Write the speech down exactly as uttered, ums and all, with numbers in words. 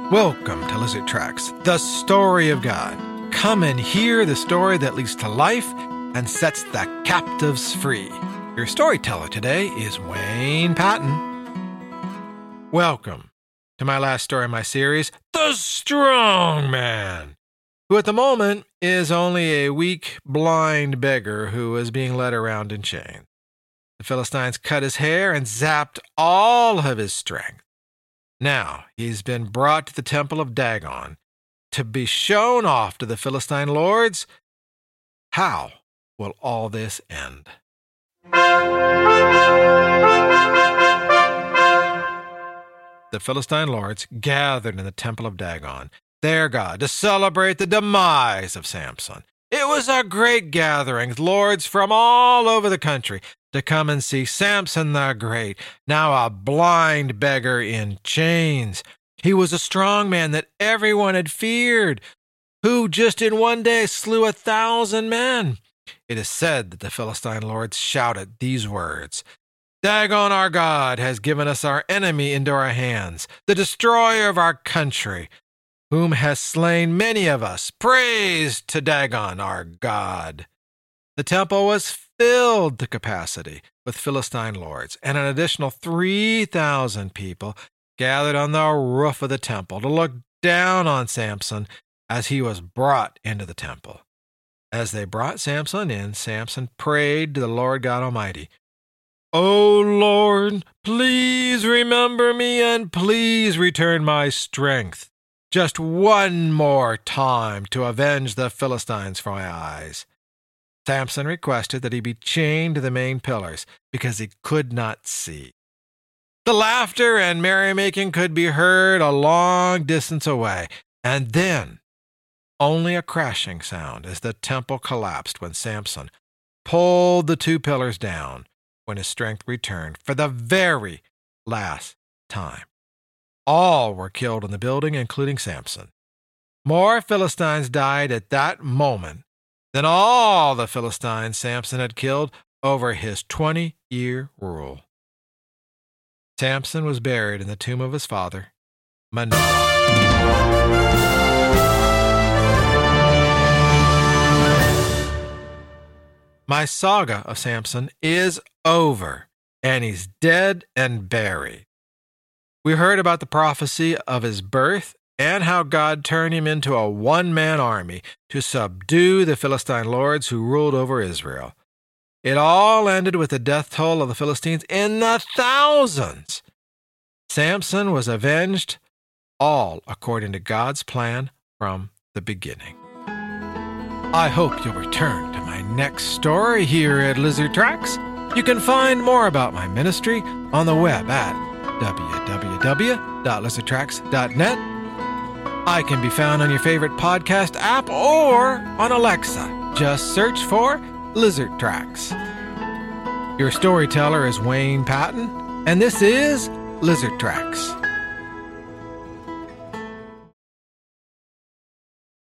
Welcome to Lizard Tracks, the story of God. Come and hear the story that leads to life and sets the captives free. Your storyteller today is Wayne Patton. Welcome to my last story in my series, The Strong Man, who at the moment is only a weak, blind beggar who is being led around in chains. The Philistines cut his hair and zapped all of his strength. Now he's been brought to the temple of Dagon to be shown off to the Philistine lords. How will all this end? The Philistine lords gathered in the temple of Dagon, their god, to celebrate the demise of Samson. It was a great gathering, lords from all over the country, to come and see Samson the Great, now a blind beggar in chains. He was a strong man that everyone had feared, who just in one day slew a thousand men. It is said that the Philistine lords shouted these words, "Dagon our God has given us our enemy into our hands, the destroyer of our country, whom has slain many of us. Praise to Dagon our God." The temple was filled to capacity with Philistine lords, and an additional three thousand people gathered on the roof of the temple to look down on Samson as he was brought into the temple. As they brought Samson in, Samson prayed to the Lord God Almighty, "O Lord, please remember me and please return my strength. Just one more time to avenge the Philistines from my eyes." Samson requested that he be chained to the main pillars because he could not see. The laughter and merrymaking could be heard a long distance away, and then only a crashing sound as the temple collapsed when Samson pulled the two pillars down when his strength returned for the very last time. All were killed in the building, including Samson. More Philistines died at that moment than all the Philistines Samson had killed over his twenty-year rule. Samson was buried in the tomb of his father, Manoah. My saga of Samson is over, and he's dead and buried. We heard about the prophecy of his birth and how God turned him into a one-man army to subdue the Philistine lords who ruled over Israel. It all ended with the death toll of the Philistines in the thousands. Samson was avenged, all according to God's plan from the beginning. I hope you'll return to my next story here at Lizard Tracks. You can find more about my ministry on the web at w w w dot lizard tracks dot net. I can be found on your favorite podcast app or on Alexa. Just search for Lizard Tracks. Your storyteller is Wayne Patton, and this is Lizard Tracks.